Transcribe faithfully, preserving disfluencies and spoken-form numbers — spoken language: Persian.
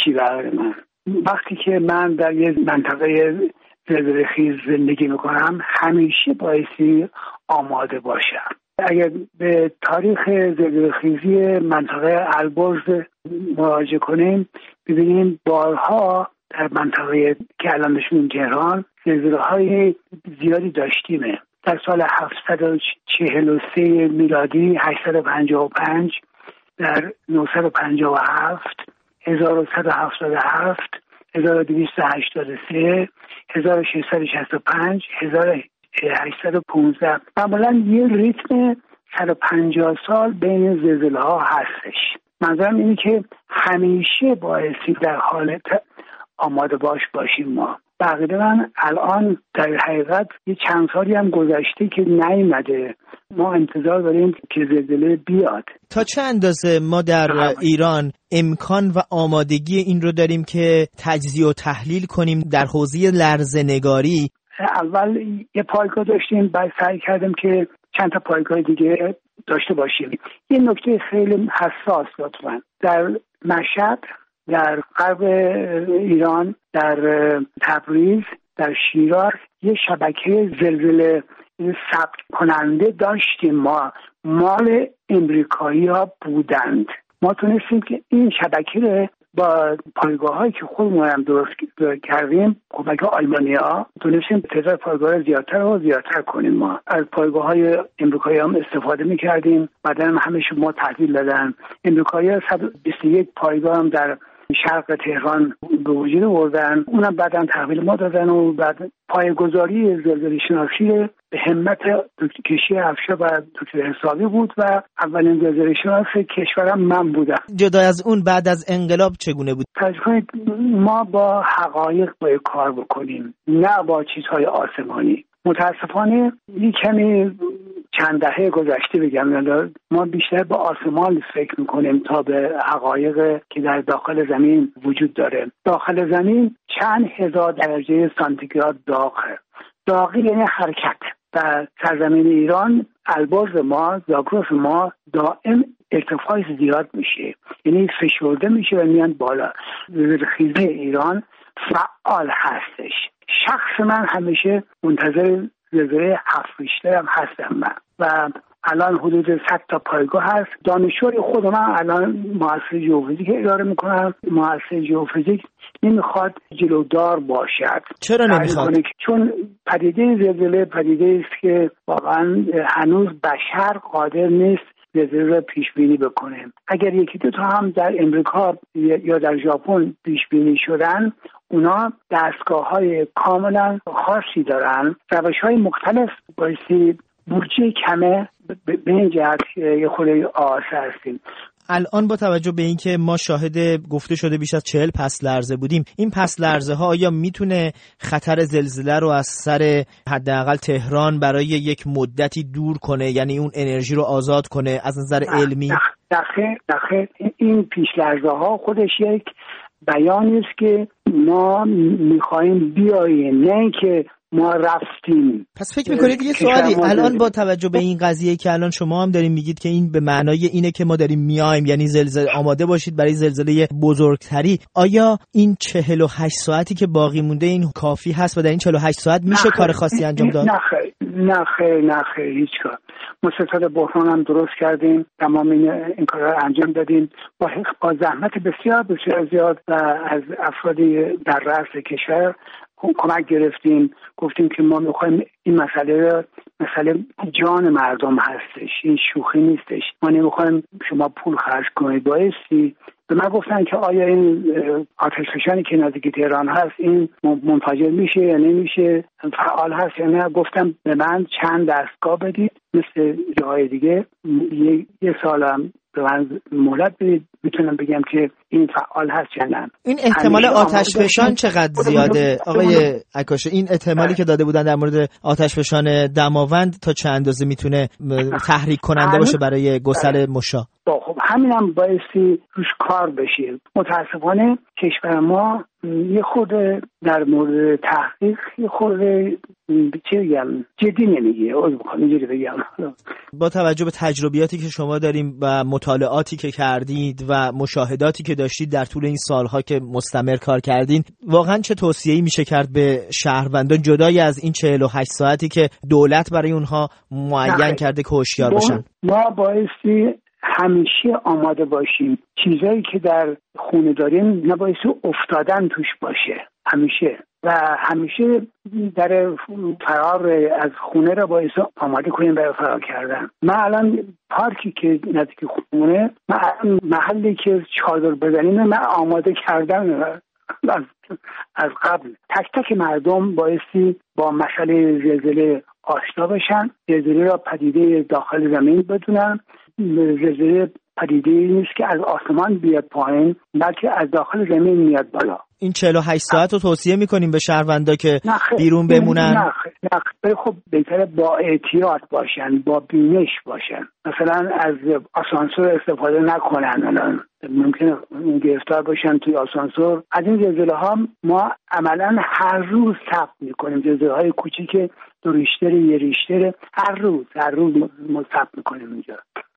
هیچی برای من. وقتی که من در یه منطقه زلزله خیز زندگی میکنم همیشه بایستی آماده باشم. اگر به تاریخ زلزله خیزی منطقه البرز مراجعه کنیم ببینیم بارها در منطقه که الان نشونیم تهران زلزله های زیادی داشتیمه. در سال هفتصد و چهل و سه میلادی، هشتصد و پنجاه و پنج، در نهصد و پنجاه و هفت، هزار و صد و هفتاد و هفت، هزار و دویست و هشتاد و سه، هزار و ششصد و شصت و پنج، هزار و هشتصد و پانزده. معمولا یه ریتم صد و پنجاه سال بین زلزله ها هستش. منظورم اینه که همیشه بایستی در حالت آماده باش باشیم. ما بقیده من الان در حقیقت یه چند سالی هم گذشته که نیامده، ما انتظار داریم که زلزله بیاد. تا چه اندازه ما در ایران امکان و آمادگی این رو داریم که تجزیه و تحلیل کنیم در حوزه لرزه‌نگاری؟ اول یه پایگاه داشتیم، بعد سعی کردیم که چند تا پایگاه دیگه داشته باشیم. یه نکته خیلی حساس لطفاً، در مشهد، در غرب ایران، در تبریز، در شیراز یه شبکه زلزله ثبت کننده داشتیم. ما مال امریکایی ها بودند. ما تونستیم که این شبکه رو با پایگاه هایی که خودمون هم درست کردیم، کمک آلمانی ها، تونستیم تعداد پایگاه ها زیادتر و زیادتر کنیم. ما از پایگاه های امریکایی هم استفاده می کردیم، بعدا هم همه شما تحویل دادن. امریکایی ها صد و بیست و یک پایگاه هم در شرق تهران به وجود آوردن، اونم بعداً تحویل ما دادن و بعد پایه‌گذاری زلزله شناسی به همت دکتر کشی افشار و دکتر حسابی بود و اولین زلزله شناس کشورم من بودم. جدا از اون بعد از انقلاب چگونه بود؟ تجربه ما با حقایق باید کار بکنیم، نه با چیزهای آسمانی. متاسفانه یک کمی چند دهه گذشته بگم ما بیشتر به آسمان فکر میکنیم تا به حقایق که در داخل زمین وجود داره. داخل زمین چند هزار درجه سانتیگراد داغه. داغی یعنی حرکت. در سرزمین ایران البرز ما، زاگرس ما دائم ارتفاع زیاد میشه، یعنی فشرده میشه و میان بالا. زلزله ایران فعال هستش. شخص من همیشه منتظر زلزله هفت ریشتر هم هستم من و الان حدود صد تا پایگاه هست. دانشجوی خود من الان مؤسسه ژئوفیزیک اداره میکنم. مؤسسه ژئوفیزیک نمیخواد جلودار باشد. چرا نمیخواد؟ چون پدیده زلزله پدیده است که واقعا هنوز بشر قادر نیست زلزله را پیش بینی بکنه. اگر یکی دو تا هم در امریکا یا در ژاپن پیش بینی شدن، اونا دستگاه‌های کاملا خاصی دارن، روش‌های مختلف بایستی بودجه کمه به این جهت یه خورده آسه هستیم. الان با توجه به اینکه ما شاهد گفته شده بیش از چهل پس لرزه بودیم، این پس لرزه ها آیا میتونه خطر زلزله رو از سر حداقل تهران برای یک مدتی دور کنه، یعنی اون انرژی رو آزاد کنه از نظر علمی؟ دقیقاً دقیقاً این پیش لرزه ها خودش یک بیانی است که ما میخوایم بیاییم، نه اینکه ما رفتیم. پس فکر میکنید یه سوالی الان با توجه به این قضیه که الان شما هم دارین میگید که این به معنای اینه که ما داریم میایم، یعنی زلزله آماده باشید برای زلزله بزرگتری، آیا این چهل و هشت ساعتی که باقی مونده این کافی هست و در این چهل و هشت ساعت میشه کار خاصی انجام داد؟ نه خیر نه خیر نه خیر هیچ کار. ما ستاد بحران هم درست کردیم، تمام این, این کارا رو انجام دادیم با با زحمت بسیار بسیار زیاد و از افرادی در رأس کشور کمک گرفتیم. گفتیم که ما میخوایم این مسئله مسئله جان مردم هستش، این شوخی نیستش. ما نمیخوایم شما پول خرج کنید. بایستی به من گفتن که آیا این آتش فشانی که نزدیک تهران هست این منفجر میشه یا نمیشه، فعال هست یا نه. گفتم به من چند دستگاه بدید مثل جاهای دیگه، یه, یه سالم به من مهلت بدید میتونم بگم که این فعال هست یا نه. این احتمال آتش فشان چقدر زیاده آقای عکاشی؟ این احتمالی که داده بودن در مورد آتش فشان دماوند تا چند اندازه میتونه تحریک کننده باشه برای گسل مشا؟ خب همینم بایستی روش کار بشه. متاسفانه کشور ما یه خورده در مورد تحقیق یه خورده چه بگم جدی نمیگه. عذر میخوام اینجوری بگم. با توجه به تجربیاتی که شما داریم و مطالعاتی که کردید و مشاهداتی که داشتید در طول این سالها که مستمر کار کردین، واقعا چه توصیه‌ای میشه کرد به شهروندان جدای از این چهل و هشت ساعتی که دولت برای اونها معین کرده که هوشیار باشن؟ ما بایستی همیشه آماده باشیم. چیزایی که در خونه داریم نبایستی افتادن توش باشه همیشه، و همیشه در فرار از خونه را باعث آماده کنیم برای فرار کردن. من الان پارکی که نزدیک خونه، من الان محلی که چادر بزنیم من آماده کردم از از قبل. تک تک مردم بایستی با مسئله زلزله آشنا بشن، زلزله را پدیده داخل زمین بدونن. زلزله پدیده نیست که از آسمان بیاد پایین، بلکه از داخل زمین میاد بالا. این چهل و هشت ساعت رو توصیه میکنیم به شهروندا که بیرون بمونن؟ نه نه خب بهتره با احتیاط باشن، با بینش باشن. مثلا از آسانسور استفاده نکنن. الان ممکنه گرفتار باشن توی آسانسور. از این زلزله ها ما عملا هر روز ثبت میکنیم. زلزله های کوچیک دو ریشتر، یه ریشتر، هر روز هر روز ما ثبت میکنیم اینجا.